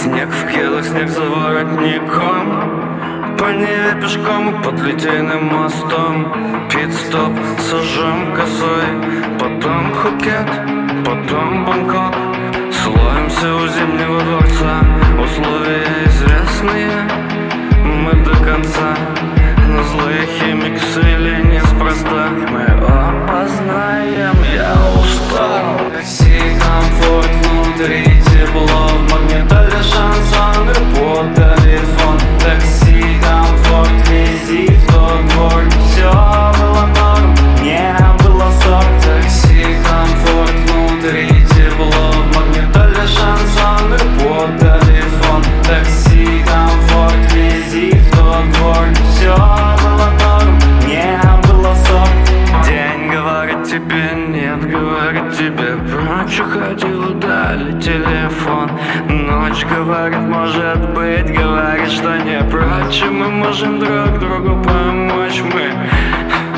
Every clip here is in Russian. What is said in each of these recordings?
Снег в кедах, снег за воротником, по Неве пешком и под Литейным мостом. Пит-стоп, сожжем косой, потом Пхукет, потом Бангкок. Словимся у Зимнего дворца, условия известные, мы до конца. Но злые химиксы или неспроста мы опознаем, я устал. Такси, комфорт, внутри тепло, в магнитоле шансон, под телефон. Такси, комфорт, визит в тот двор. Все было норм, не было ссор. Такси, комфорт, внутри тепло, в магнитоле шансон, под телефон. Такси, комфорт, визит в тот двор. Все было норм, не было ссор. День говорит тебе нет, говорит тебе прочь, уходил вдали телефон. Ночь говорит может быть, говорит, что не прочь, и мы можем друг другу помочь. Мы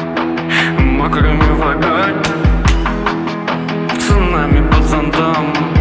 мокрыми в огонь, цунами под зонтом.